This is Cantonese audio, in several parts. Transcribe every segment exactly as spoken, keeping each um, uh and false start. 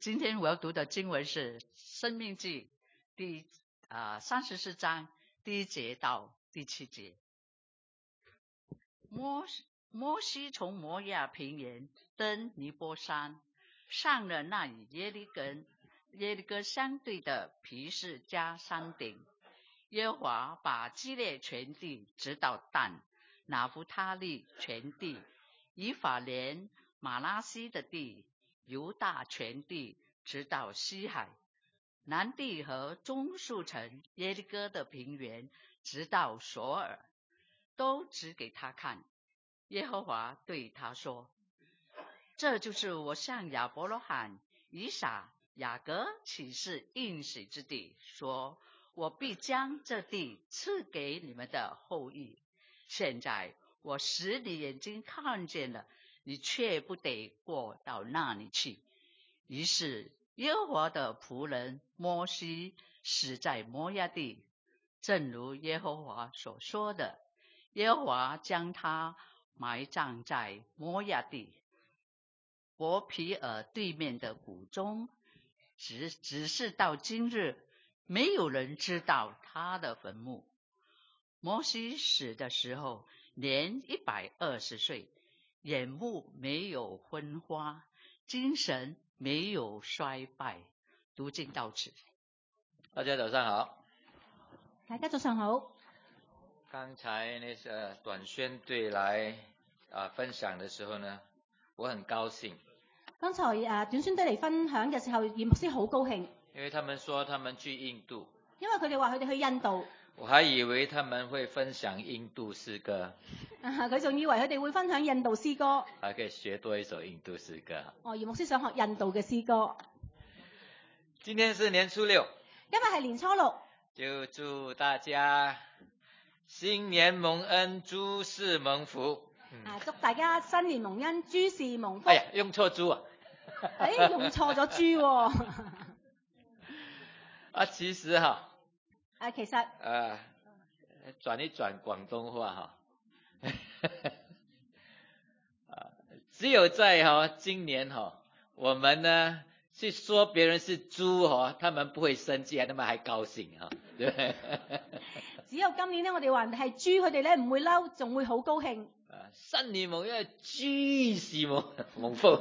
今天我要读的经文是《申命记》第啊三十四章第一节到第七节。摩摩西从摩亚平原登尼波山，上了那与耶利哥耶利哥相对的皮示加山顶。耶和华把基列全地直到但，拿弗他利全地，以法莲马拉西的地，犹大全地，直到西海，南地和中数城耶利哥的平原，直到索尔，都指给他看。耶和华对他说：这就是我向亚伯拉罕、以撒、雅各起誓应许之地，说我必将这地赐给你们的后裔。现在我使你眼睛看见了，你却不得过到那里去。于是耶和华的仆人摩西死在摩亚地，正如耶和华所说的。耶和华将他埋葬在摩亚地伯皮尔对面的谷中，只只是到今日，没有人知道他的坟墓。摩西死的时候年一百二十岁，眼目没有昏花，精神没有衰败。读经到此。 大家早上好。 大家早上好。 刚才那些短宣队来啊分享的时候呢，我很高兴。 剛才啊短宣隊嚟分享嘅時候，葉牧師好高興， 因為他們說他們去印度。 因為佢哋話佢哋去印度。 我還以為他們會分享印度詩歌。 啊，佢仲以為佢哋會分享印度詩歌。 還可以學多一首印度詩歌。 哦，葉牧師想學印度嘅詩歌。 今天是年初六。 今日係年初六。 就祝大家新年蒙恩，諸事蒙福。 嗯、啊，祝大家新年蒙恩，諸事蒙福。 哎呀，用錯豬啊！ 哎，用錯咗豬喎。 啊，其實哈。 啊，其實。 呃，轉一轉廣東話哈。只有在哈今年哈，我們呢去說別人是豬哈，他們不會生氣，他們還高興哈，對不對？ 只有今年呢，我哋話人哋係豬，佢哋咧唔會嬲，仲會好高興。 啊，新年蒙恩，諸事蒙蒙福。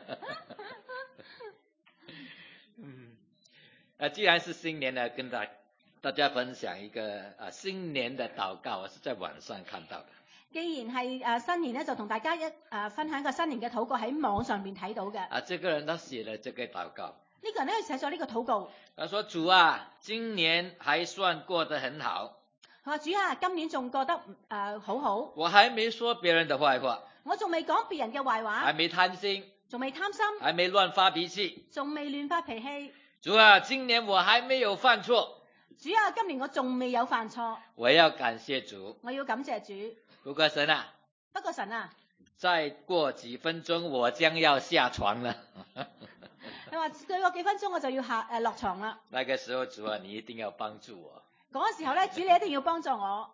嗯，啊，既然是新年呢，跟大大家分享一個啊新年的禱告，我是在網上看到的。 既然係誒新年咧，就同大家一誒分享一個新年嘅禱告喺網上邊睇到嘅。 啊，這個人他寫了這個禱告。 呢個人咧寫咗呢個禱告。 他說：主啊，今年還算過得很好。 佢話：主啊，今年仲過得誒、呃、好好。 我還沒說別人的壞話。 我仲未講別人嘅壞話。 還沒貪心。 仲未貪心。 還沒亂發脾氣。 仲未亂發脾氣。 主啊，今年我還沒有犯錯。 主啊，今年我仲未有犯錯。我要感謝主。 我要感謝主。 不過神啊， 不過神啊， 再過幾分鐘我將要下床了。 你話再過幾分鐘我就要下誒落床啦。 那個時候主啊，你一定要幫助我。 嗰個時候咧，主你一定要幫助我。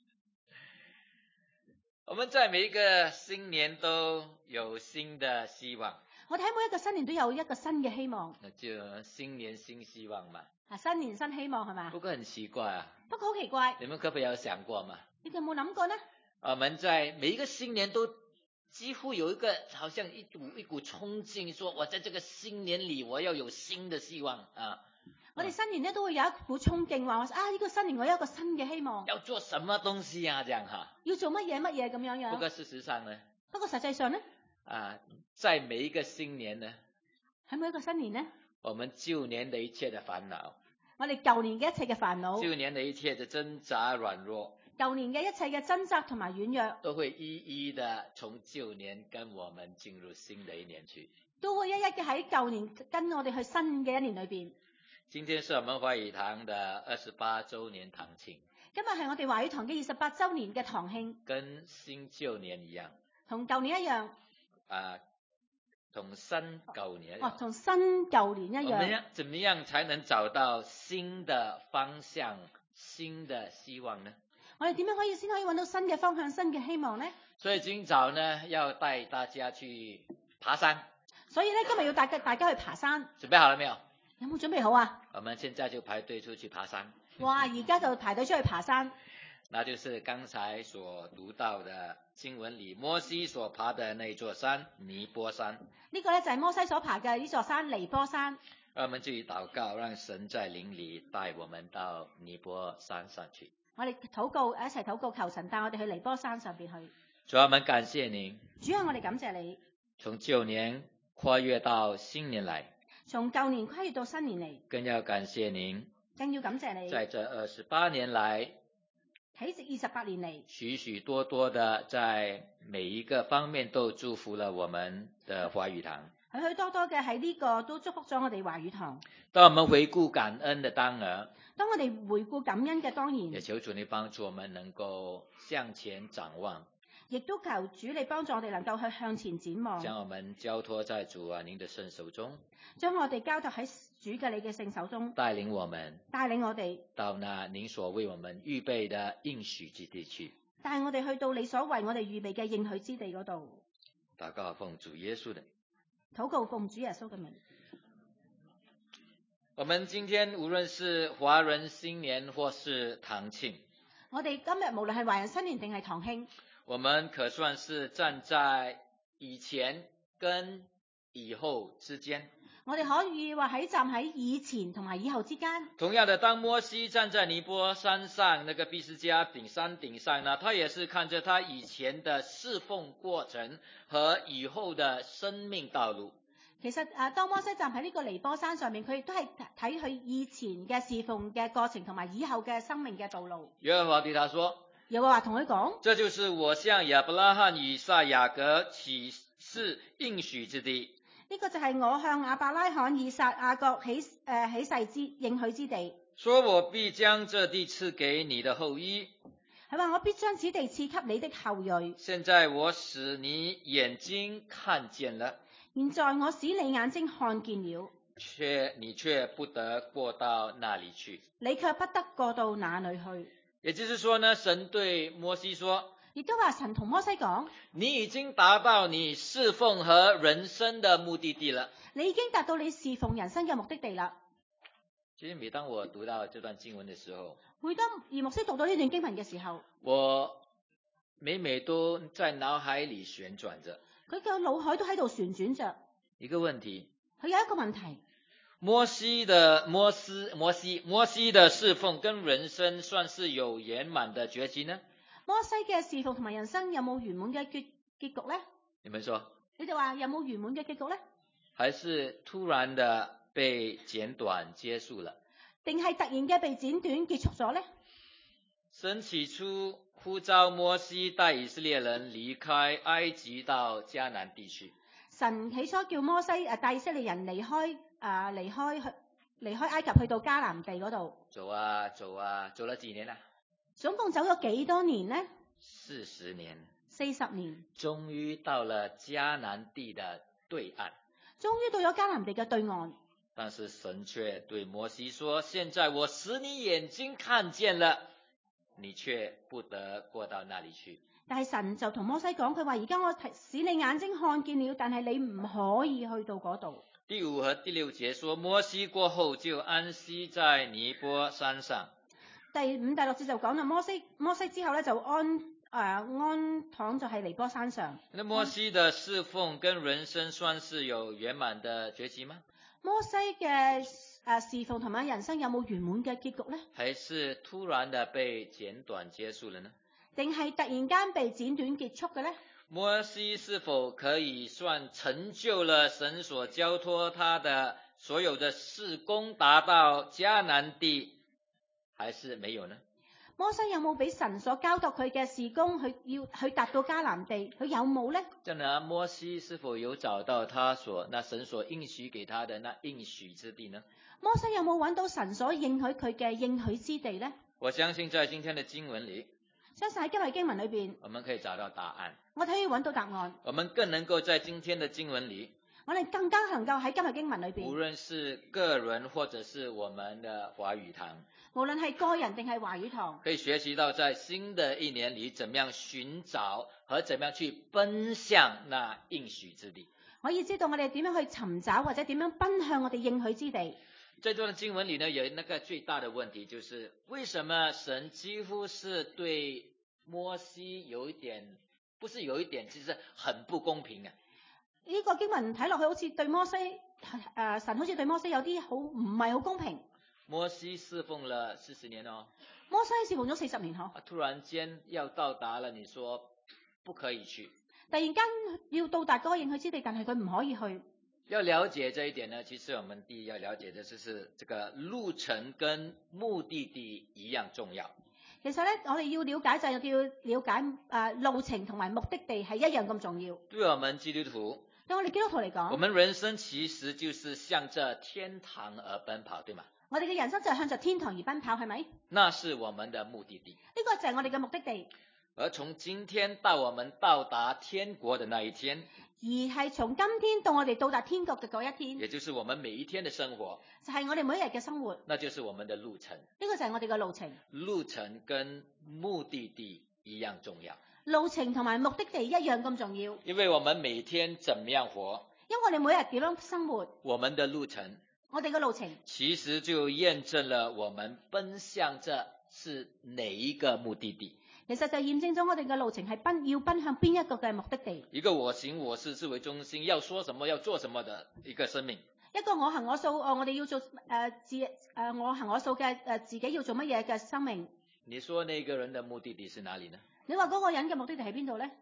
我們在每一個新年都有新的希望。 我哋喺每一個新年都有一個新嘅希望。 就新年新希望嘛。 啊，新年新希望係嘛？ 不過很奇怪啊。 不過好奇怪。 你們可不可以有想過嘛？ 你哋有冇諗過呢？ 我們在每一個新年都幾乎有一個好像一股一股衝勁，說我在這個新年裏我要有新的希望啊！ 我哋新年咧都會有一股衝勁，話啊呢個新年我有一個新嘅希望。 要做什麼東西啊？這樣哈？ 要做乜嘢乜嘢咁樣樣？ 不過事實上呢？ 不過實際上呢？ 啊，在每一個新年呢？ 喺每一個新年呢？ 我們舊年的一切的煩惱， 我哋舊年嘅一切嘅煩惱， 舊年的一切的掙扎軟弱。 舊年嘅一切嘅掙扎同埋軟弱， 都會一一的從舊年跟我們進入新的一年去， 都會一一嘅喺舊年跟我哋去新嘅一年裏邊。 今天是我們華語堂的二十八周年堂慶。 今日係我哋華語堂嘅二十八周年嘅堂慶， 跟新舊年一樣， 同舊年一樣。 啊，同新舊年一樣。 哦，同新舊年一樣。 我們怎麼樣才能找到新的方向、新的希望呢？ 我哋點樣可以先可以揾到新嘅方向、新嘅希望呢？ 所以今早呢，要帶大家去爬山。 所以咧今日要帶大家去爬山， 準備好了沒有？ 有冇準備好啊？ 我們現在就排隊出去爬山。 哇！而家就排隊出去爬山。 那就是剛才所讀到的經文裏，摩西所爬的那座山尼波山。 呢個咧就係摩西所爬嘅呢座山尼波山。 我們就以禱告，讓神在靈裏帶我們到尼波山上去。 我哋禱告，一齊禱告，求神帶我哋去尼波山上邊去。 主啊，我們感謝您。 主啊，我哋感謝你。從舊年跨越到新年來， 從舊年跨越到新年嚟， 更要感謝您。 更要感謝你。 在這二十八年來， 喺二十八年嚟， 許許多多的在每一個方面都祝福了我們的華語堂。 許許多多嘅喺呢個都祝福咗我哋華語堂。 當我們回顧感恩的當兒， 當我哋回顧感恩嘅當然， 也求主你幫助我們能夠向前展望， 亦都求主你幫助我哋能夠去向前展望， 將我們交託在主啊您的聖手中， 將我哋交託喺主嘅你嘅聖手中， 帶領我們帶領我哋到那您所為我們預備的應許之地去， 帶我哋去到你所為我哋預備嘅應許之地嗰度。 禱告奉主耶穌的。 禱告奉主耶穌嘅名。 我們今天無論是華人新年或是堂慶， 我哋今日無論係華人新年定係堂慶， 我們可算是站在以前跟以後之間。 我哋可以話喺站喺以前同埋以後之間。 同樣的，當摩西站在尼波山上那個畢士加頂山頂上呢，他也是看着他以前的侍奉過程和以後的生命道路。 其實啊，當摩西站喺呢個尼波山上面，佢亦都係睇佢以前嘅侍奉嘅過程同埋以後嘅生命嘅道路。 耶和華對他說： 耶和華同佢講： 這就是我向亞伯拉罕、以撒、雅各起誓應許之地。 呢個就係我向亞伯拉罕、以撒、雅各起誒、呃、起誓之應許之地。 說我必將這地賜給你的後裔。 佢話我必將此地賜給你的後裔。 現在我使你眼睛看見了。 現在我使你眼睛看見了， 卻你卻不得過到那裡去。 你卻不得過到那裡去。 也就是說呢，神對摩西說， 亦都話神同摩西講： 你已經達到你侍奉和人生的目的地了。 你已經達到你侍奉人生嘅目的地啦。 其實每當我讀到這段經文的時候， 每當葉牧師讀到呢段經文嘅時候， 我每每都在腦海裡旋轉着。 佢嘅腦海都喺度旋轉着一個問題。 佢有一個問題： 摩西的摩西摩西摩西的侍奉跟人生算是有圓滿的結局呢？ 摩西嘅侍奉同埋人生有冇圓滿嘅結結局呢？ 你們說？ 你哋話有冇圓滿嘅結局呢？ 還是突然的被剪短結束了？ 定係突然嘅被剪短結束咗呢？ 神起初呼召摩西帶以色列人離開埃及到迦南地區。 神起初叫摩西誒帶以色列人離開誒離開去離開埃及去到迦南地嗰度。 走啊走啊，走了幾年啦？ 總共走咗幾多年呢？ 四十年。 四十年。 終於到了迦南地的對岸。 終於到咗迦南地嘅對岸。 但是神卻對摩西說：現在我使你眼睛看見了，你卻不得過到那裡去。 但係神就同摩西講，佢話而家我使你眼睛看見了，但係你唔可以去到嗰度。 第五和第六節說，摩西過後就安息在尼波山上。 第五、第六節就講啦，摩西摩西之後咧就安誒、呃、安躺就喺尼波山上。 那摩西的侍奉跟人生算是有圓滿的結局嗎？ 摩西嘅誒侍奉同埋人生有冇圓滿嘅結局呢？ 還是突然的被剪短結束了呢？ 定係突然間被剪短結束嘅呢？ 摩西是否可以算成就了神所交託他的所有的事工，達到迦南地，還是沒有呢？ 摩西有冇俾神所交託佢嘅事工，去要去達到迦南地，佢有冇呢？ 這樣，摩西是否有找到他所那神所應許給他的那應許之地呢？ 摩西有冇揾到神所應許佢嘅應許之地呢？ 我相信在今天的經文裏， 相信喺今日經文裏邊， 我們可以找到答案。 我哋可以揾到答案。 我們更能夠在今天的經文裏， 我哋更加能夠喺今日經文裏邊， 無論是個人或者是我們的華語堂， 無論係個人定係華語堂， 可以學習到在新的一年裏，怎麼樣尋找和怎麼樣去奔向那應許之地。 可以知道我哋點樣去尋找或者點樣奔向我哋應許之地。 这段经文里呢，有那个最大的问題就是為什麼神幾乎是對摩西有一點，不是有一點，其實很不公平啊。 呢個經文睇落去好似對摩西誒、呃、神好似對摩西有啲好唔係好公平。 摩西侍奉了四十年哦， 摩西侍奉咗四十年嗬， 突然間要到達了，你說不可以去。 突然間要到達嗰個應許之地，但係佢唔可以去。 要了解這一點呢，其實我們第一要了解的就是這個路程跟目的地一樣重要。 其實咧，我哋要了解就係要了解誒、呃、路程同埋目的地係一樣咁重要。 對我們基督徒， 對我哋基督徒嚟講， 我們人生其實就是向着天堂而奔跑，對嗎？ 我哋嘅人生就係向着天堂而奔跑，係咪？ 那是我們的目的地。 呢個就係我哋嘅目的地。 而從今天到我們到達天國的那一天， 而係從今天到我哋到達天國嘅嗰一天， 也就是我們每一天的生活， 就係我哋每一日嘅生活。 那就是我們的路程。 呢個就係我哋嘅路程。 路程跟目的地一樣重要。 路程同埋目的地一樣咁重要。 因為我們每天怎麼樣活， 因為我哋每日點樣生活， 我們的路程， 我哋嘅路程其實就驗證了我們奔向這是哪一個目的地。 其實就驗證咗我哋嘅路程係奔要奔向邊一個嘅目的地。 一個我行我事自為中心，要說什麼要做什麼的一個生命。 一個我行我素，哦，我哋要做誒、呃、自誒、呃、我行我素嘅誒、呃、自己要做乜嘢嘅生命。 你說那個人的目的地是哪裡呢？ 你話嗰個人嘅目的地喺邊度咧？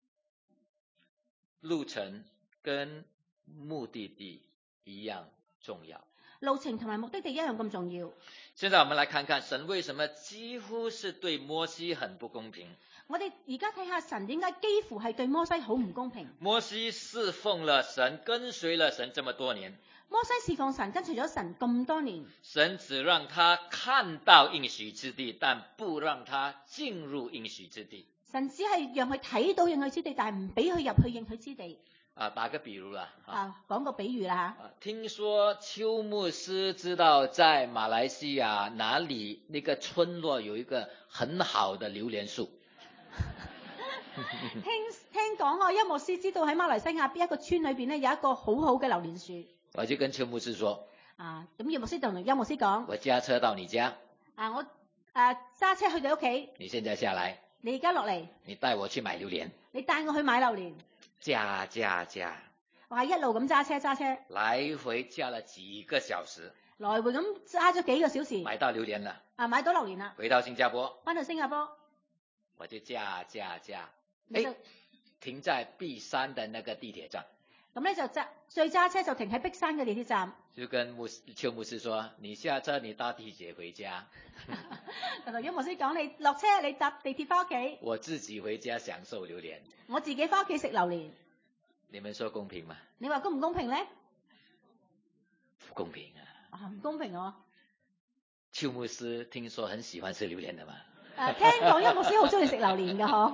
路程跟目的地一樣重要。 路程同埋目的地一樣咁重要。 現在我們來看看神為什麼幾乎是對摩西很不公平。 我哋而家睇下神點解幾乎係對摩西好唔公平。 摩西侍奉了神，跟隨了神這麼多年。 摩西侍奉神，跟隨咗神咁多年。 神只讓他看到應許之地，但不讓他進入應許之地。 神只係讓佢睇到應許之地，但係唔俾佢入去應許之地。 啊，打個比如啦， 啊，講個比喻啦吓。 啊，聽說邱牧師知道在馬來西亞哪裡那個村落有一個很好的榴蓮樹。 聽聽講我邱牧師知道喺馬來西亞邊一個村裏邊咧有一個好好嘅榴蓮樹。 我就跟邱牧師說。 啊，咁邱牧師同邱牧師講。 我駕車到你家。 啊，我誒揸車去你屋企。 你現在下來。 你而家落嚟。 你帶我去買榴蓮。 你帶我去買榴蓮。 駕駕駕。 我係一路咁揸車揸車。 來回駕了幾個小時。 來回咁揸咗幾個小時。 買到榴蓮啦。 啊，買到榴蓮啦。 回到新加坡。 翻到新加坡。 我就駕駕駕。誒，停在碧山的那個地鐵站。 咁咧就揸再揸車就停喺碧山嘅地鐵站。 就跟牧師邱牧師說：你下車，你搭地鐵回家。 同邱牧師講：你落車，你搭地鐵翻屋企。 我自己回家享受榴蓮。 我自己翻屋企食榴蓮。 你們說公平嗎？ 你話公唔公平咧？ 不公平啊！ 啊，唔公平哦。 邱牧師聽說很喜歡吃榴蓮的嘛？ 誒，聽講邱牧師好中意食榴蓮㗎嗬。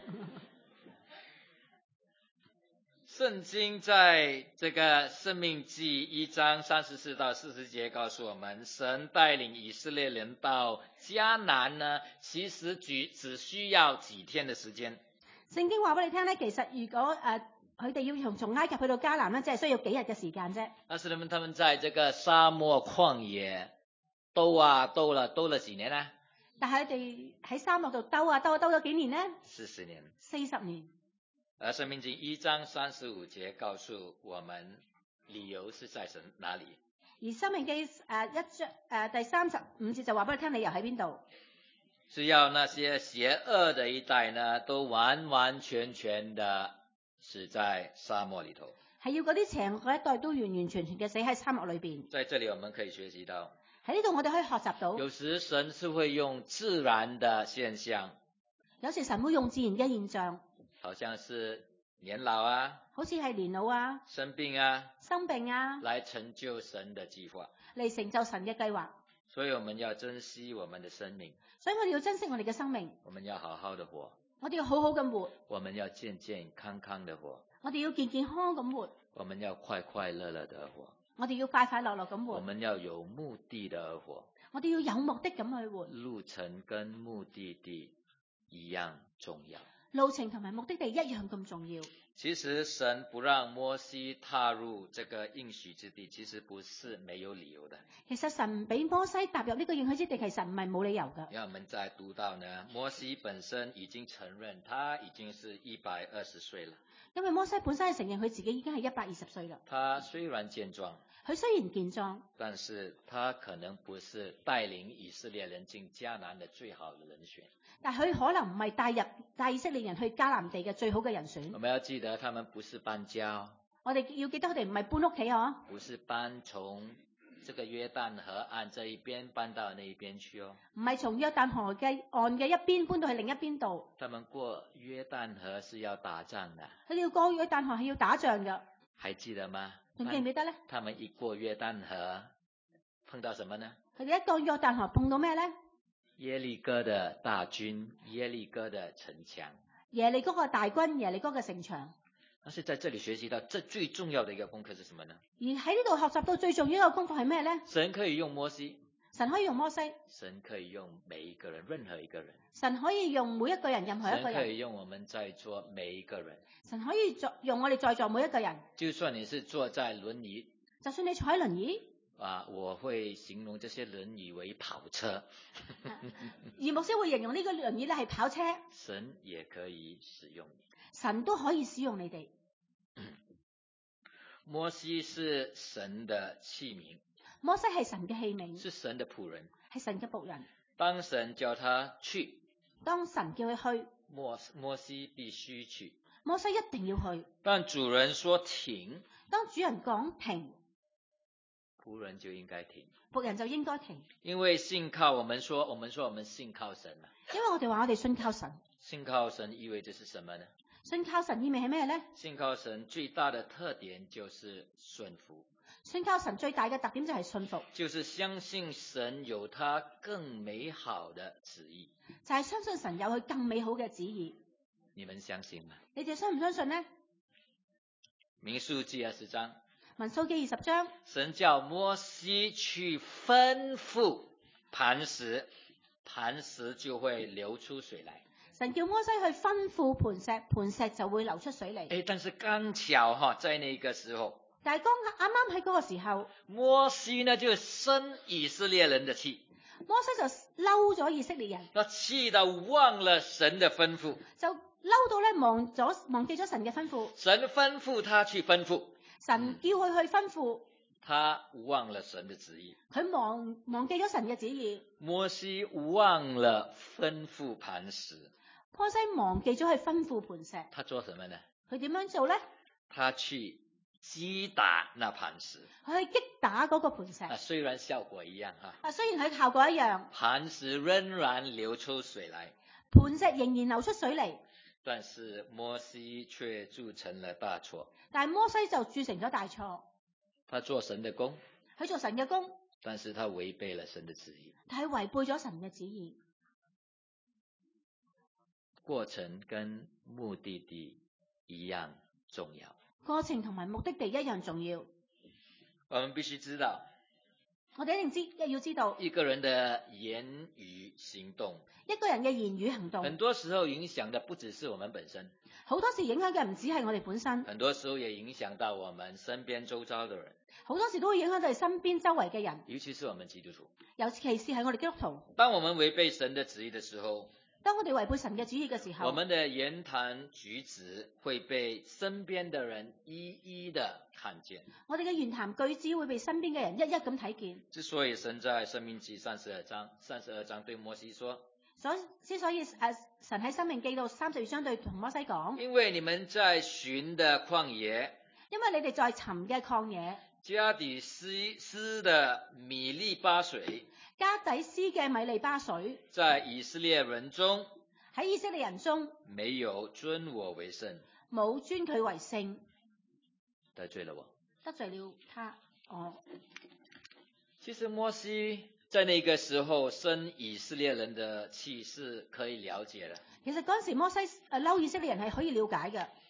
聖經在這個申命記一章三十四到四十節告訴我們，神帶領以色列人到迦南呢，其實只只需要幾天的時間。聖經話俾你聽咧，其實如果誒佢哋要從從埃及去到迦南咧，只係需要幾日嘅時間啫。但是他們他們在這個沙漠曠野兜啊兜了兜了幾年呢？但係佢哋喺沙漠度兜啊兜啊兜咗幾年呢？四十年。四十年。而申命記一章三十五節告訴我們，理由是在神哪裡？而申命記誒一章誒第三十五節就話俾你聽，理由喺邊度？是要那些邪惡的一代呢，都完完全全的死在沙漠裡頭。係要嗰啲邪惡嘅一代都完完全全嘅死喺沙漠裏邊。在這裡我們可以學習到，喺呢度我哋可以學習到，有時神是會用自然的現象，有時神會用自然嘅現象。好像是年老啊，好似係年老啊，生病啊，生病啊，來成就神的計劃，嚟成就神嘅計劃。所以我們要珍惜我們的生命，所以我哋要珍惜我哋嘅生命。我們要好好的活，我哋要好好咁活。我們要健健康康的活，我哋要健健康康咁活。我們要快快樂樂的活，我哋要快快樂樂咁活。我們要有目的的活，我哋要有目的咁去活。路程跟目的地一樣重要。路程同埋目的地一樣咁重要。 其實神不讓摩西踏入這個應許之地，其實不是沒有理由的。 其實神唔俾摩西踏入呢個應許之地，其實唔係冇理由㗎。 讓我們再讀到呢，摩西本身已經承認他已經是一百二十歲了。 因為摩西本身係承認佢自己已經係一百二十歲啦。 他雖然健壯， 佢雖然健壯， 但是他可能不是帶領以色列人進迦南的最好的人選。 但佢可能唔係帶入帶以色列人去迦南地嘅最好嘅人選。 我們要記得，他們不是搬家， 我哋要記得佢哋唔係搬屋企嗬， 不是搬從這個約旦河岸這一邊搬到那一邊去哦。 唔係從約旦河嘅岸嘅一邊搬到去另一邊度。 他們過約旦河是要打仗的。 佢哋要過約旦河係要打仗㗎， 還記得嗎？ 仲記唔記得咧？ 他們一過約旦河，碰到什麼呢？ 佢哋一過約旦河碰到咩咧？ 耶利哥的大軍，耶利哥的城牆。 耶利哥嘅大軍，耶利哥嘅城牆。 但是在這裡學習到，這最重要的一個功課是什麼呢？ 而喺呢度學習到最重要一個功課係咩咧？ 神可以用摩西， 神可以用摩西， 神可以用每一個人，任何一個人。 神可以用每一個人，任何一個神可以人。 用我們在座每一個人。 神可以作用我哋在座每一個人。 就算你是坐在輪椅， 就算你坐喺輪椅， 啊，我會形容這些輪椅為跑車。 而牧師會形容呢個輪椅咧係跑車。 神也可以使用你。 神都可以使用你哋。 摩西是神的器皿， 摩西係神嘅器皿， 是神的僕人。 係神嘅僕人。 當神叫他去， 當神叫佢去， 摩摩西必須去。 摩西一定要去。 當主人說停， 當主人講停， 僕人就應該停。 僕人就應該停。 因為信靠，我們說，我們說我們信靠神啊。 因為我哋話我哋信靠神。 信靠神意味着是什麼呢？ 信靠神意味係咩咧？ 信靠神最大的特點就是順服。 信靠神最大嘅特點就係信服， 就是相信神有他更美好的旨意。 就係相信神有佢更美好嘅旨意。 你們相信嗎？ 你哋相唔相信呢？ 民數記二十章， 民數記二十章， 神叫摩西去吩咐磐石，磐石就會流出水來。 神叫摩西去吩咐磐石，磐石就會流出水嚟。 誒，但是剛巧哈，在那個時候， 但係剛啱啱喺嗰個時候， 摩西呢就生以色列人的氣， 摩西就嬲咗以色列人， 他氣到忘了神的吩咐， 就嬲到咧忘咗忘記咗神嘅吩咐。 神吩咐他去吩咐， 神叫佢去吩咐， 他忘了神的旨意。 佢忘忘記咗神嘅旨意。 摩西忘了吩咐磐石， 摩西忘記咗去吩咐磐石， 他做什麼呢？ 佢點樣做咧？ 他去擊打那磐石。 佢去擊打嗰個磐石。 啊，雖然效果一樣哈， 啊，雖然佢效果一樣， 磐石仍然流出水來， 磐石仍然流出水嚟， 但是摩西卻鑄成了大錯。 但係摩西就鑄成咗大錯。 他做神的工， 佢做神嘅工， 但是他違背了神的旨意。 但係違背咗神嘅旨意。 過程跟目的地一樣重要。 過程同埋目的地一樣重要。 我們必須知道， 我哋一定知要知道， 一個人的言語行動， 一個人嘅言語行動， 很多時候影響的不只是我們本身， 好多時影響嘅唔止係我哋本身， 很多時候也影響到我們身邊周遭的人， 好多時都會影響到你身邊周圍嘅人， 尤其是我們基督徒。 尤其是係我哋基督徒。 當我們違背神的旨意的時候， 當我哋違背神嘅旨意嘅時候， 我們的言談舉止會被身邊的人一一的看見。 我哋嘅言談舉止會被身邊嘅人一一咁睇見。 之所以神在申命記三十二章三十二章對摩西說， 所之所以誒神喺申命記到三十二章對同摩西講， 因為你們在尋的曠野， 因為你哋在尋嘅曠野， 加底斯斯的米利巴水， 加底斯嘅米利巴水， 在以色列人中， 喺以色列人中沒有尊我為聖， 冇尊佢為聖， 得罪了我， 得罪了他。哦， 其實摩西在那個時候生以色列人的氣是可以了解的。 其實嗰陣時摩西誒嬲以色列人係可以了解嘅。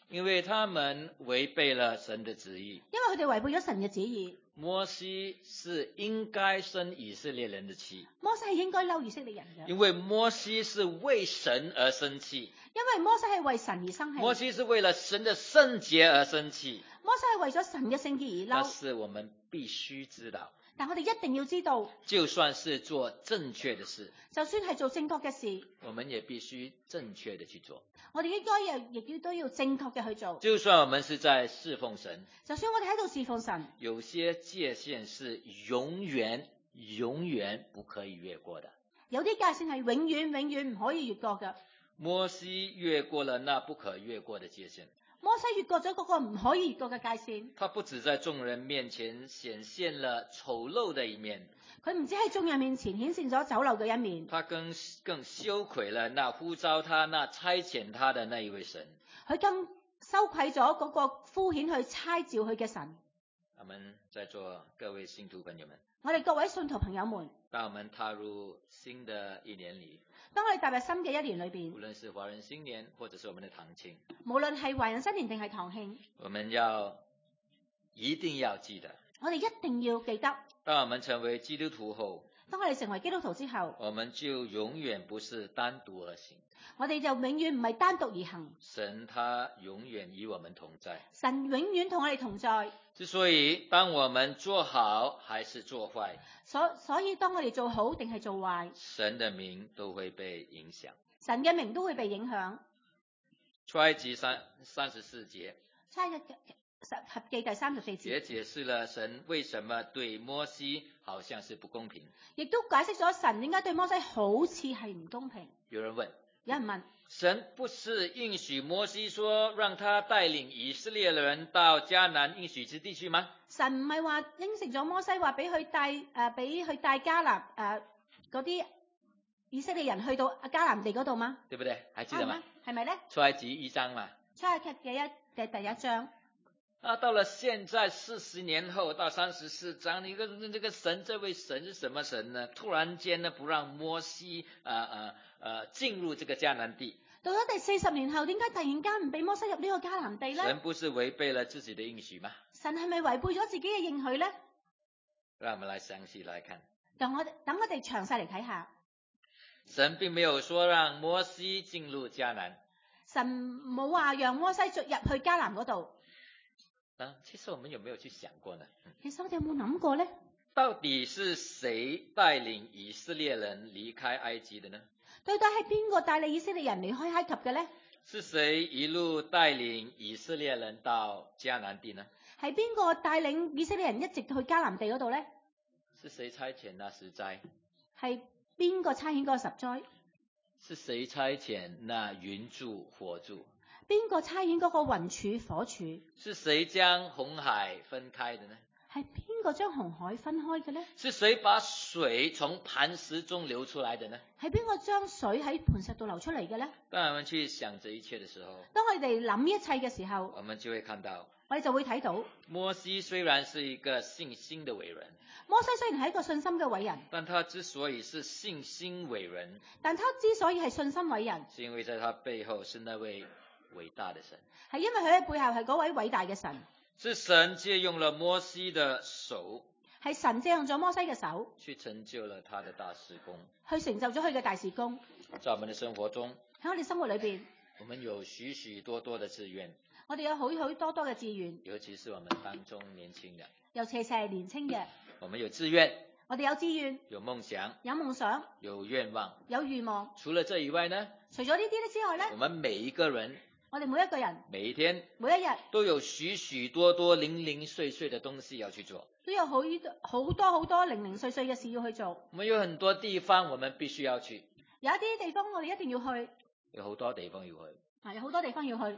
因為他們違背了神的旨意。 因為佢哋違背咗神嘅旨意。 摩西是應該生以色列人的氣， 摩西係應該嬲以色列人嘅， 因為摩西是為神而生氣。 因為摩西係為神而生氣。 摩西是為了神的聖潔而生氣。 摩西係為咗神嘅聖潔而但嬲。 是我們必須知道， 但我哋一定要知道， 就算是做正確的事， 就算係做正確嘅事， 我們也必須正確的去做。 我哋應該又亦都要正確嘅去做。 就算我們是在侍奉神， 就算我哋喺度侍奉神， 有些界限是永遠永遠不可以越過的。 有啲界線係永遠永遠唔可以越過嘅。 摩西越過了那不可越過的界限。 摩西越過咗嗰個唔可以越過嘅界線。 他不只在眾人面前顯現了醜陋的一面， 佢唔止喺眾人面前顯現咗醜陋嘅一面， 他更更羞愧了那呼召他、那差遣他的那一位神。 佢更羞愧咗嗰個敷衍去差召佢嘅神。 我們在座各位信徒朋友們， 我哋各位信徒朋友們， 當我們踏入新的一年裏， 當我哋踏入新嘅一年裏邊， 無論是華人新年或者是我們的堂慶， 無論係華人新年定係堂慶， 我們要一定要記得， 我哋一定要記得， 當我們成為基督徒後， 當我哋成為基督徒之後， 我們就永遠不是單獨而行， 我哋就永遠唔係單獨而行。 神他永遠與我們同在。 神永遠同我哋同在。 之所以當我們做好還是做壞， 所所以當我哋做好定係做壞， 神的名都會被影響。 神嘅名都會被影響。 出埃及三三十四節， 出埃及合記第三十四節， 也解釋了神為什麼對摩西好像是不公平。 亦都解釋咗神點解對摩西好似係唔公平。 有人問， 有人問， 神不是應許摩西說讓他帶領以色列人到迦南應許之地去嗎？ 神唔係話應承咗摩西話俾佢帶誒俾佢帶迦南誒嗰啲以色列人去到迦南地嗰度嗎？ 對不對？還記得嗎？ 係咪咧？ 出埃及一章嘛。 出埃及嘅一嘅第一章。 啊，到了現在四十年後到三十四章，你個這個神這位神是什麼神呢？突然間呢不讓摩西啊啊啊進入這個迦南地。 到咗第四十年後，點解突然間唔俾摩西入呢個迦南地咧？ 神不是違背了自己的應許嗎？ 神係咪違背咗自己嘅應許咧？ 讓我們來詳細來看。 等我等我哋詳細嚟睇下。 神並沒有說讓摩西進入迦南。 神冇話讓摩西進入去迦南嗰度。 啊，其實我們有沒有去想過呢？ 其實我哋有冇諗過咧？ 到底是誰帶領以色列人離開埃及的呢？ 到底係邊個帶領以色列人離開埃及嘅咧？ 是誰一路帶領以色列人到迦南地呢？ 係邊個帶領以色列人一直去迦南地嗰度咧？ 是誰差遣那十災？ 係邊個差遣嗰個十災？ 是誰差遣那雲柱火柱？ 邊個差遣嗰個雲柱火柱？ 是誰將紅海分開的呢？ 係邊個將紅海分開嘅咧？ 是誰把水從磐石中流出來的呢？ 係邊個將水喺磐石度流出嚟嘅咧？ 當我們去想這一切的時候， 當我哋諗一切嘅時候， 我們就會看到， 我哋就會睇到， 摩西雖然是一個信心的偉人， 摩西雖然係一個信心嘅偉人， 但他之所以是信心偉人， 但他之所以係信心偉人， 是因為在他背後是那位偉大的神， 係因為佢喺背後係嗰位偉大嘅神， 是神借用了摩西的手， 係神借用咗摩西嘅手， 去成就了他的大事工， 去成就咗佢嘅大事工。 在我們的生活中， 喺我哋生活裏邊， 我們有許許多多的志願， 我哋有許許多多嘅志願， 尤其是我們當中年輕人， 尤其是係年輕嘅， 我們有志願， 我哋有志願， 有夢想， 有夢想， 有願望。 有願望。 除了這以外呢， 除咗呢啲咧之外咧我，們每一個人我哋每一個人每一天每一日都有許許多多零零碎碎的東西要去做。 都有好好多好多零零碎碎嘅事要去做。 我們有很多地方我們必須要去， 有一啲地方我哋一定要去， 有好多地方要去。 啊有好多地方要去。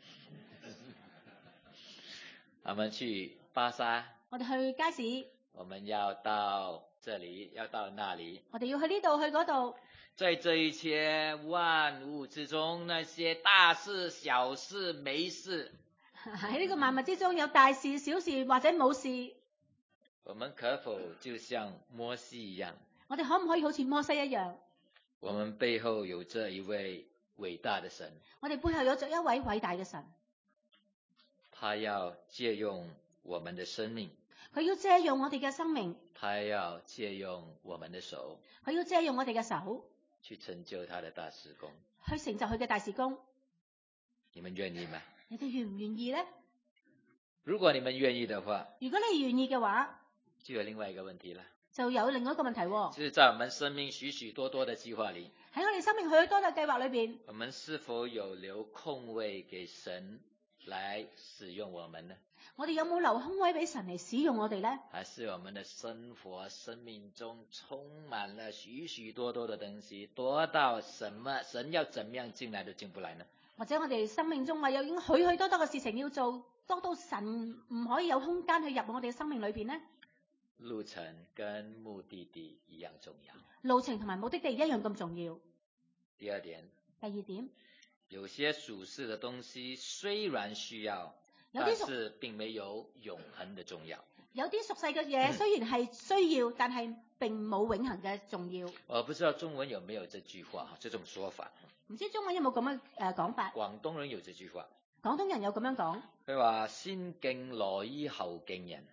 我們去巴沙， 我哋去街市， 我們要到這裡，要到那裡。 我哋要去呢度去嗰度。 在這一切萬物之中，那些大事小事沒事， 喺呢個萬物之中有大事小事或者冇事， 我們可否就像摩西一樣？ 我哋可唔可以好似摩西一樣？ 我們背後有這一位偉大的神， 我哋背後有着一位偉大嘅神， 他要借用我們的生命， 佢要借用我哋嘅生命， 他要借用我們的手， 佢要借用我哋嘅手去成就他的大事工。 去成就佢嘅大事工。 你們願意嗎？ 你哋願唔願意呢？ 如果你們願意的話， 如果你願意嘅話， 就有另外一個問題了， 就有另外一個問題喎。 就是在我們生命許許多多的計劃裏， 喺我哋生命許多嘅計劃裏邊， 我們是否有留空位給神來使用我們呢？ 我哋有冇留空位俾神嚟使用我哋呢？ 還是我們的生活生命中充滿了許許多多的東西，多到什麼神要怎麼樣進來都進不來呢？ 或者我哋生命中話有已經許許多多嘅事情要做，多到神唔可以有空間去入我哋嘅生命裏邊呢？ 路程跟目的地一樣重要。 路程同埋目的地一樣咁重要。 第二點， 第二點， 有些屬世的東西雖然需要， 有啲屬但是並沒有永恆的重要。 有啲屬世嘅嘢雖然係需要，但係並冇永恆嘅重要。 我不知道中文有沒有這句話，這種說法。 唔知中文有冇咁嘅誒講法？ 廣東人有這句話， 廣東人有咁樣講， 佢話先敬羅衣後敬人。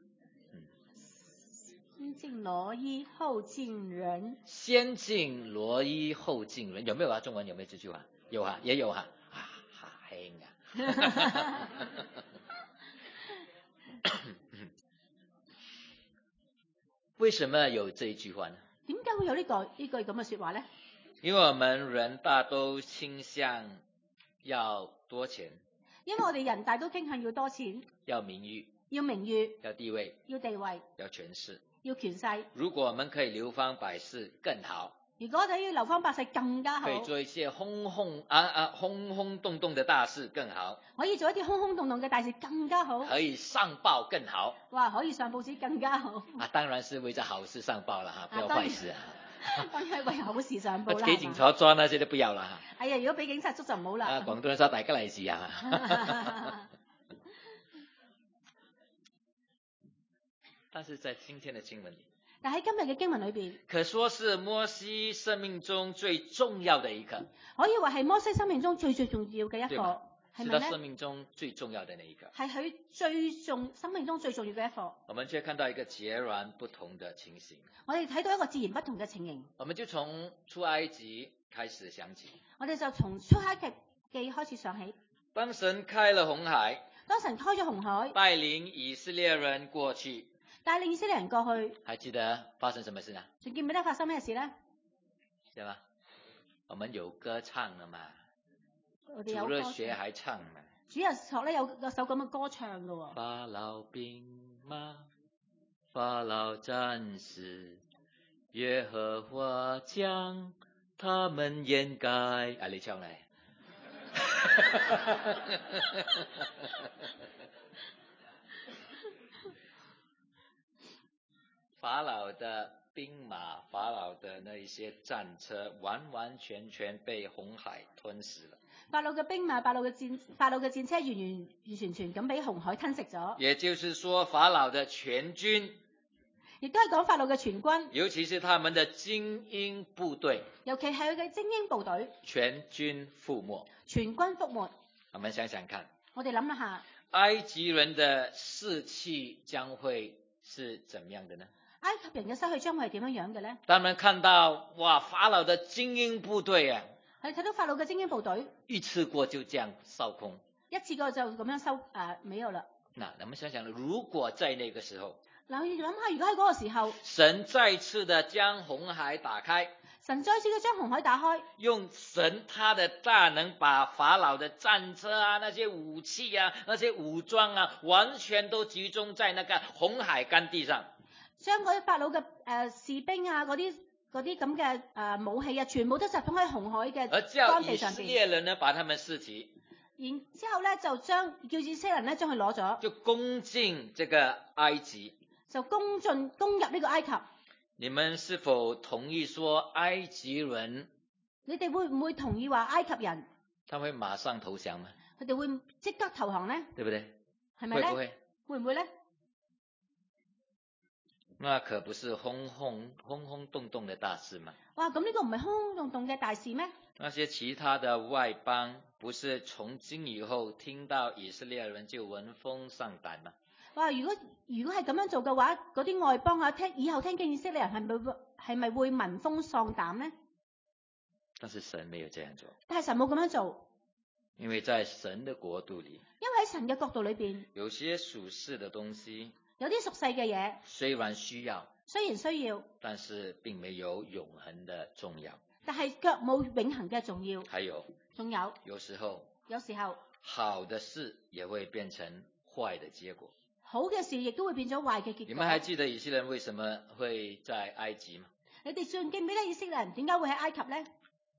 先敬羅衣後敬人。 先敬羅衣後敬人，有沒有啊？中文有沒有這句話？有啊，也有啊。啊，好輕啊！為什麼有這一句話呢？ 點解會有呢、這個呢句咁嘅說話呢？ 因為我們人大都傾向要多錢， 因為我哋人大都傾向要多錢， 要名譽， 要名譽， 要地位， 要地位， 要權勢， 要權勢。 如果我們可以流芳百世更好， 如果我哋要流芳百世更加好， 可以做一些轟轟啊啊轟轟動動的大事更好， 可以做一啲轟轟動動嘅大事更加好， 可以上報更好。 哇！可以上報紙更加好。 啊，當然是為咗好事上報啦，哈，不要壞事啊。 當然係為好事上報啦。 俾警察抓那些都不要啦，哈。 哎呀，如果俾警察捉就唔好啦。 啊，廣東人說大吉利是啊。但是在今天的經文裏， 但喺今日嘅經文裏邊， 可說是摩西生命中最重要的一課， 可以話係摩西生命中最最重要嘅一課， 對嗎？ 係咪咧？ 是他生命中最重要的那一課， 係佢最重生命中最重要嘅一課。 我們卻看到一個截然不同的情形。 我哋睇到一個截然不同嘅情形。 我們就從出埃及開始想起， 我哋就從出埃及記開始想起。 當神開了紅海， 當神開咗紅海， 帶領以色列人過去， 帶領以色列人過去， 還記得發生什麼事呢？ 仲記唔記得發生咩事咧？ 對嗎？我們有歌唱了嘛？ 我哋有主日學還唱嘛？ 主日學咧有有首咁嘅歌唱噶喎。 法老兵馬，法老戰士，耶和華將他們掩蓋。啊，你唱嚟。法老的兵馬，法老的那一些戰車，完完全全被紅海吞噬了。 法老嘅兵馬、法老嘅戰、法老嘅戰車，完完完全全咁俾紅海吞食咗。 也就是說，法老的全軍， 亦都係講法老嘅全軍， 尤其是他們的精英部隊， 尤其係佢嘅精英部隊， 全軍覆沒。 全軍覆沒。 我們想想看， 我哋諗一下， 埃及人的士氣將會是怎麼樣的呢？ 埃及人嘅失去將會係點樣樣嘅咧？ 當他們看到哇，法老的精英部隊啊！ 係睇到法老嘅精英部隊， 一次過就這樣掃空， 一次過就咁樣收誒沒有啦。 那我們想想，如果在那個時候， 嗱，你諗下，如果喺嗰個時候， 神再次的將紅海打開， 神再次嘅將紅海打開， 用神他的大能把法老的戰車啊、那些武器啊、那些武裝啊，完全都集中在那個紅海乾地上， 將嗰啲法老嘅誒、呃、士兵啊，嗰啲嗰啲咁嘅誒武器啊，全部都集中喺紅海嘅乾地上邊。而叫以色列人呢，把他們拾起， 然之後咧就將叫以色列人咧將佢攞咗， 就攻進這個埃及， 就攻進攻入呢個埃及。 你們是否同意說埃及人？ 你哋會唔會同意話埃及人？ 他會馬上投降嗎？ 佢哋會即刻投降呢？ 對不對？ 係咪咧？ 會不會？ 會唔會咧？ 那可不是轟轟轟轟動動的大事嘛？ 哇！咁呢個唔係轟轟動動嘅大事咩？ 那些其他的外邦不是從今以後聽到以色列人就聞風喪膽嗎？ 哇！如果如果係咁樣做嘅話，嗰啲外邦啊聽以後聽見以色列人係咪會係咪會聞風喪膽呢？ 但是神沒有這樣做， 但係神冇咁樣做， 因為在神的國度裡， 因為喺神嘅角度裏邊， 有些屬世的東西有啲屬世嘅嘢雖然需要， 雖然需要， 但是並沒有永恆的重要。 但係卻冇永恆嘅重要。 還有， 仲有有時候有時候好的事也會變成壞的結果。 好嘅事亦都會變咗壞嘅結果。 你們還記得以色列人為什麼會在埃及嗎？ 你哋仲記唔記得以色列人點解會喺埃及呢？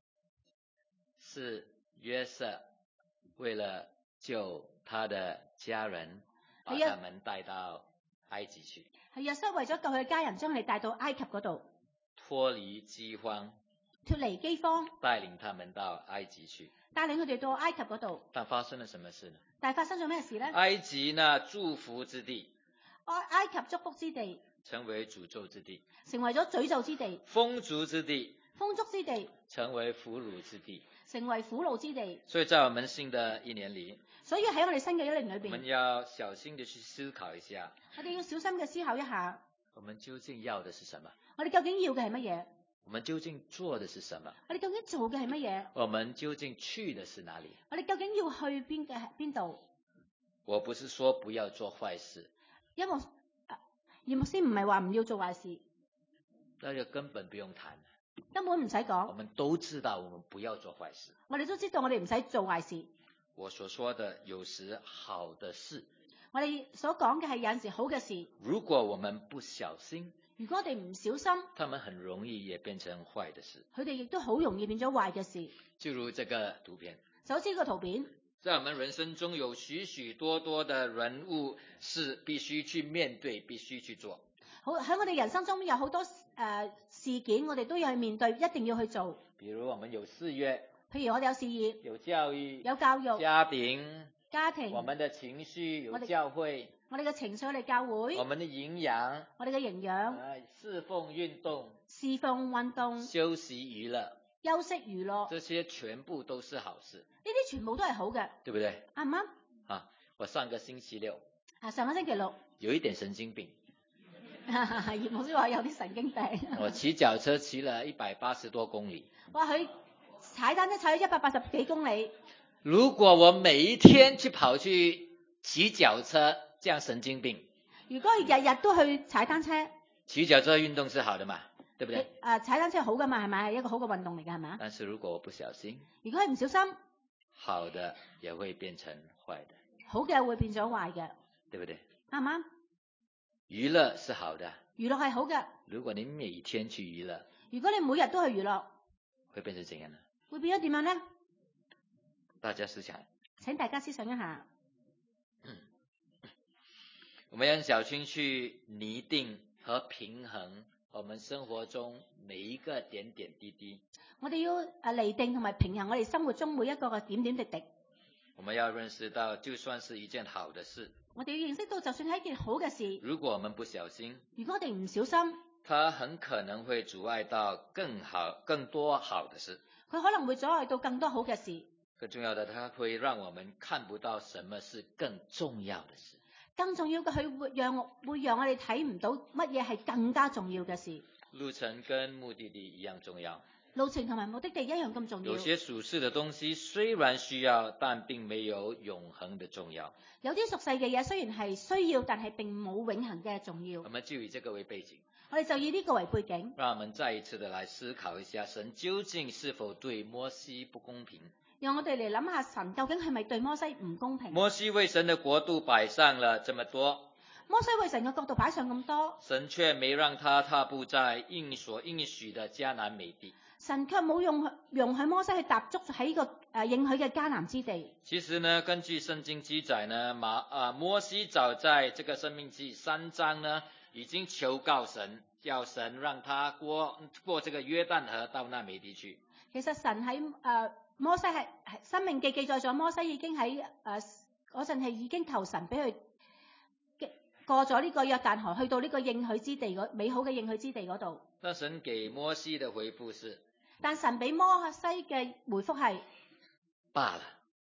是約瑟為了救他的家人，把他們帶到埃及去。 係約瑟為咗救佢嘅家人，將佢哋帶到埃及嗰度， 脫離饑荒， 脫離饑荒， 帶領他們到埃及去。 帶領佢哋到埃及嗰度。 但發生了什麼事呢？ 但係發生咗咩事呢？ 埃及呢，祝福之地， 埃埃及祝福之地， 成為詛咒之地； 成為咗詛咒之地。 豐足之地， 豐足之地， 成為俘虜之地。 成為俘虜之地。 所以在我們新的一年裏， 所以喺我哋新嘅一年裏我們邊， 要小心地去思考一下， 我哋要小心嘅思考一下， 我們究竟要的是什麼？ 我哋究竟要嘅係乜嘢？ 我們究竟做的是什麼？ 我哋究竟做嘅係乜嘢？ 我們究竟去的是哪裡？ 我哋究竟要去邊嘅邊度？ 我不是說不要做壞事， 因為葉牧師唔係話唔要做壞事， 那就根本不用談。 根本唔使我講。 們都知道我們不要做壞事。 我哋都知道我哋唔使做壞事。 我所說的有時好的事， 我哋所講嘅係有陣時好嘅事， 如果我們不小心， 如果我哋唔小心， 他們很容易也變成壞的事。 佢哋亦都好容易變咗壞嘅事。 就如這個圖片， 就好似呢個圖片， 在我們人生中有許許多多的人物是必須去面對，必須去做。 好喺我哋人生中有好多誒、呃、事件，我哋都要去面對，一定要去做。 比如我們有事業， 譬如我哋有事業、 有教育、 有教育、 家庭、 家庭， 我們的情緒，有我哋教會， 我哋嘅情緒，我哋教會， 我們的營養， 我哋嘅營養、 啊，侍奉運動、 侍奉運動、 休息娛樂， 休息娛樂， 這些全部都是好事， 呢啲全部都係好嘅， 對不對？ 啱唔啱？ 啊，我上個星期六啊，上個星期六， 有一點神經病， 葉牧師話有啲神經病。 我騎腳車騎了一百八十多公里。 哇！佢踩單車踩咗一百八十幾公里。 如果我每一天去跑去騎腳車，這樣神經病。 如果佢日日都去踩單車， 騎腳車運動是好的嘛，對不對？ 誒、呃，踩單車係好噶嘛，係咪？係一個好嘅運動嚟㗎，係咪啊？ 但是如果我不小心， 如果係唔小心， 好的也會變成壞的， 好嘅會變咗壞嘅， 對不對？ 啱唔啱？ 娛樂是好的， 娛樂係好嘅。 如果你每天去娛樂， 如果你每日都去娛樂， 會變成怎樣呢？ 會變咗點樣呢？ 大家思想。 請大家思想一下。 嗯，我們要小心去擬定和平衡我們生活中每一個點點滴滴。 我哋要誒釐定同埋平衡我哋生活中每一個嘅點點滴滴。 我們要認識到，就算是一件好的事， 我哋要認識到，就算係一件好嘅事， 如果我們不小心， 如果我哋唔小心， 它很可能會阻礙到更好、更多好的事。 佢可能會阻礙到更多好嘅事。 更重要的，它會讓我們看不到什麼是更重要的事。 更重要嘅，佢會讓我會讓我哋睇唔到乜嘢係更加重要嘅事。 路程跟目的地一樣重要， 路程同埋目的地一樣咁重要。 有些屬世的東西雖然需要，但並沒有永恆的重要。 有啲屬世嘅嘢雖然係需要，但係並冇永恆嘅重要。 我們就以這個為背景， 我哋就以呢個為背景， 讓我們再一次的來思考一下，神究竟是否對摩西不公平？ 讓我哋嚟諗下，神究竟係咪對摩西唔公平？ 摩西為神的國度擺上了這麼多， 摩西為神嘅角度擺上咁多， 神卻沒讓他踏步在應所應許的迦南美地。 神卻冇容許容許摩西去踏足喺呢個誒應許嘅迦南之地。 其實呢，根據聖經記載呢，馬啊摩西早在這個申命記三章呢，已經求告神，叫神讓他過過這個約旦河到那美地去。 其實神喺誒、呃、摩西係申命記記載咗，摩西已經喺誒嗰陣係已經求神俾佢過咗呢個約旦河，去到呢個應許之地美好嘅應許之地嗰度。 但神給摩西的回復是， 但神俾摩西嘅回覆係罷了，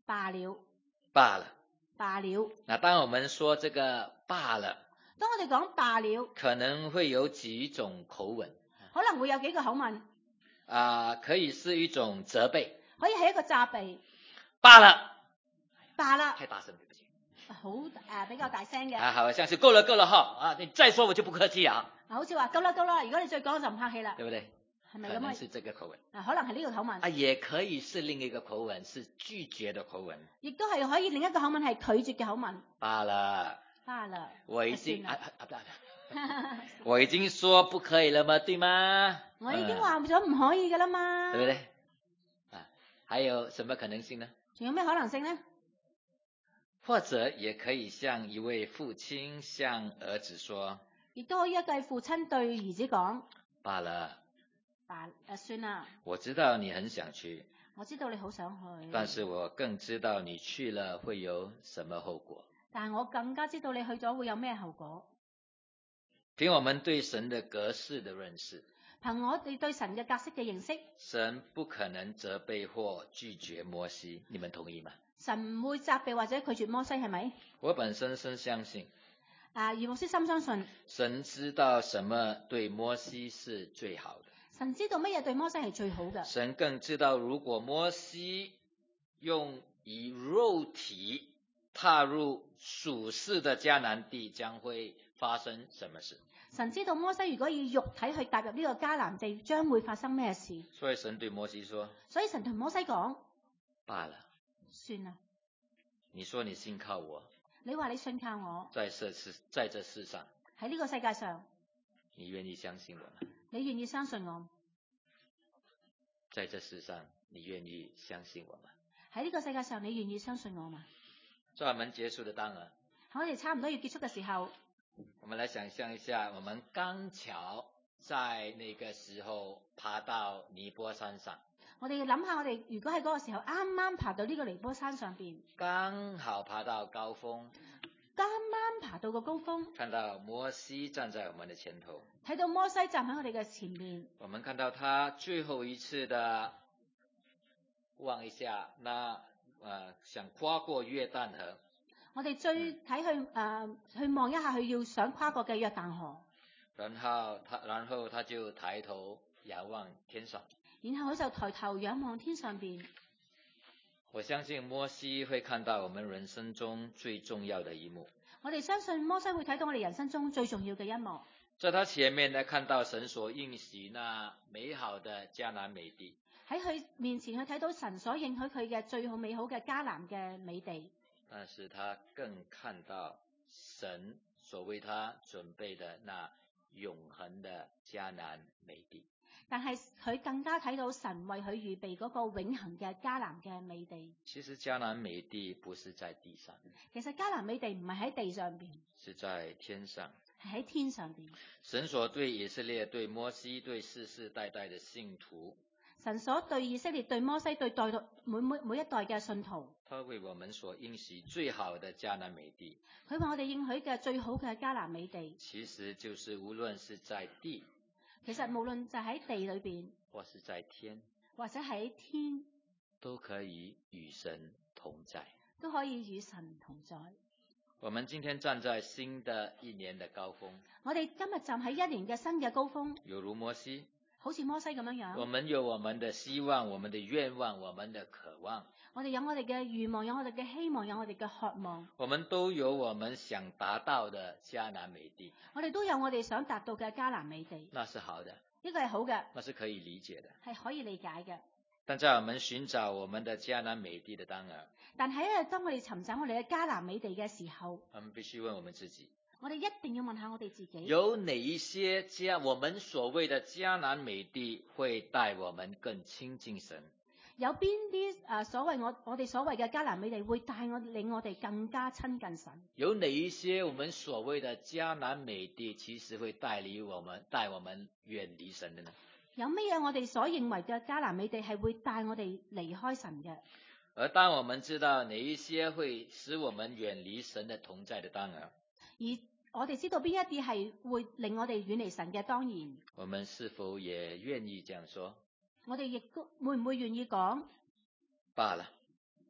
罷了， 罷了。 罷了。 那當我們說這個罷了， 當我哋講罷了， 可能會有幾種口吻， 可能會有幾個口吻， 啊、可以是一種責備， 可以係一個責備。 罷了， 罷啦， 太大聲，對不起。 好誒比較大聲嘅。 啊，好像是夠了夠了哈，啊，你再說我就不客氣啊， 啊，好似話夠啦夠啦，如果你再講我就唔客氣啦， 對不對？ 係咪咁啊？ 可能是這個口吻。 啊，可能係呢個口吻， 啊，也可以是另一個口吻，是拒絕的口吻。 亦都係可以另一個口吻係拒絕嘅口吻。 罷了， 罷啦， 我已經啊啊啊不啊，我已經說不可以了嘛，對嗎？ 我已經話咗唔可以㗎啦嘛， 對不對？啊，還有什麼可能性呢？ 仲有咩可能性呢？ 或者也可以像一位父親向兒子說， 亦都可以一個父親對兒子講： 罷了， 罷誒算啦， 我知道你很想去， 我知道你好想去， 但是我更知道你去了會有什麼後果。 但係我更加知道你去咗會有咩後果。 憑我們對神的格式的認識， 憑我哋對神嘅格式嘅認識， 神不可能責備或拒絕摩西，你們同意嗎？ 神唔會責備或者拒絕摩西，係咪？ 我本身深相信， 啊，而牧師深相信， 神知道什麼對摩西是最好的， 神知道乜嘢對摩西係最好嘅， 神更知道如果摩西用以肉體踏入屬世的迦南地，將會發生什麼事。 神知道摩西如果以肉體去踏入呢個迦南地，將會發生咩事。 所以神對摩西說， 所以神同摩西講： 罷了， 算啦， 你說你信靠我， 你話你信靠我， 在這世在這世上， 喺呢個世界上， 你願意相信我嗎？ 你願意相信我？ 在這世上，你願意相信我嗎？ 喺呢個世界上，你願意相信我嗎？ 在我們結束的當兒， 我哋差唔多要結束嘅時候， 我們來想象一下，我們剛巧在那個時候爬到尼波山上， 我哋要諗下，我哋如果喺嗰個時候啱啱爬到呢個尼波山上邊， 剛好爬到高峰， 啱啱爬到個高峰， 看到摩西站在我們的前頭， 睇到摩西站喺我哋嘅前面， 我們看到他最後一次的望一下，那呃想跨過約旦河， 我哋最睇去誒、呃、去望一下佢要想跨過嘅約旦河， 然後他然後他就抬頭仰望天上， 然後佢就抬頭仰望天上邊。 我相信摩西會看到我們人生中最重要的一幕， 我哋相信摩西會睇到我哋人生中最重要嘅一幕， 在他前面呢，看到神所應許那美好的迦南美地， 喺佢面前去睇到神所應許佢嘅最好美好嘅迦南嘅美地， 但是他更看到神所為他準備的那永恆的迦南美地。 但係佢更加睇到神為佢預備嗰個永恆嘅迦南嘅美地。 其實迦南美地不是在地上， 其實迦南美地唔係喺地上邊， 是在天上， 係喺天上邊。 神所對以色列、對摩西、對世世代代的信徒， 神所對以色列、對摩西、對代代每每每一代嘅信徒， 他為我們所應許最好的迦南美地， 佢話我哋應許嘅最好嘅迦南美地， 其實就是無論是在地， 其實無論就喺地裏邊， 或是在天， 或者喺天， 都可以與神同在， 都可以與神同在。 我們今天站在新的一年的高峰， 我哋今日站喺一年嘅新嘅高峰， 猶如摩西， 好似摩西咁樣樣。 我們有我們的希望，我們的願望，我們的渴望， 我哋有我哋嘅願望，有我哋嘅希望，有我哋嘅渴望。 我們都有我們想達到的迦南美地， 我哋都有我哋想達到嘅迦南美地， 那是好的， 呢個係好嘅， 那是可以理解的。 係可以理解嘅。 但在我們尋找我們的迦南美地的當兒， 但喺咧，當我哋尋找我哋嘅迦南美地嘅時候， 我們必須問我們自己， 我哋一定要問下我哋自己， 有哪一些迦我們所謂的迦南美地會帶我們更親近神？ 有邊啲誒所謂我我哋所謂嘅迦南美地會帶我令我哋更加親近神？ 有哪一些我們所謂的迦南美地其實會帶離我們帶我們遠離神的呢？ 有乜嘢我哋所認為嘅迦南美地係會帶我哋離開神嘅？ 而當我們知道哪一些會使我們遠離神的同在的當兒， 而我哋知道邊一啲係會令我哋遠離神嘅，當然， 我們是否也願意這樣說？ 我哋亦都會唔會願意講罷了，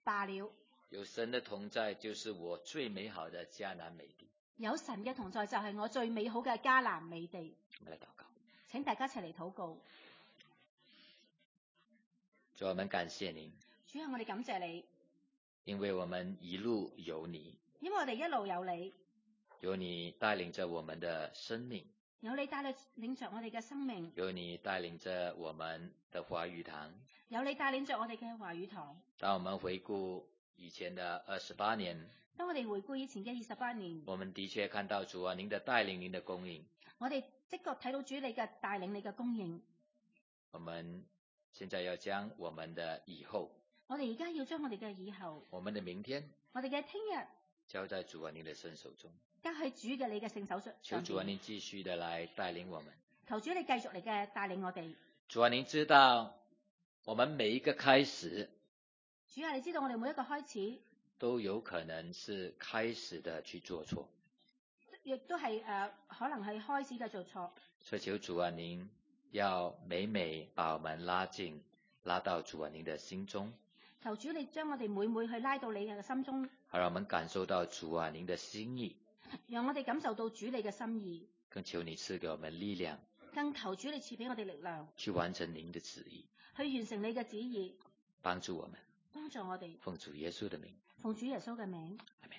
罷了。 有神的同在，就是我最美好的迦南美地。 有神嘅同在就係我最美好嘅迦南美地。 我們來禱告。 請大家一齊嚟禱告。 主，我們感謝您， 主啊，我哋感謝你， 因為我們一路有你， 因為我哋一路有你， 有你帶領着我們的生命， 有你帶領領着我哋嘅生命， 有你帶領着我們的華語堂， 有你帶領着我哋嘅華語堂。 當我們回顧以前的二十八年， 當我哋回顧以前嘅二十八年， 我們的確看到主啊，您的帶領，您的供應。 我哋的確睇到主你嘅帶領，你嘅供應。 我們現在要將我們的以後， 我哋而家要將我哋嘅以後， 我們的明天， 我哋嘅聽日， 交在主啊您的聖手中。 交喺主嘅你嘅聖手上。 求主啊您繼續的來帶領我們。 求主你繼續嚟嘅帶領我哋。 主啊您知道我們每一個開始， 主啊你知道我哋每一個開始都有可能是開始的去做錯， 亦都係誒、呃、可能係開始嘅做錯。 所以求主啊您要每每把我們拉近，拉到主啊您的心中。 求主你將我哋每每去拉到你嘅心中， 好讓我們感受到主啊您的心意， 讓我哋感受到主你嘅心意。 更求你賜給我們力量， 更求主你賜俾我哋力量， 去完成您的旨意， 去完成你嘅旨意， 幫助我們， 幫助我哋。 奉主耶穌的名。 奉主耶穌嘅名。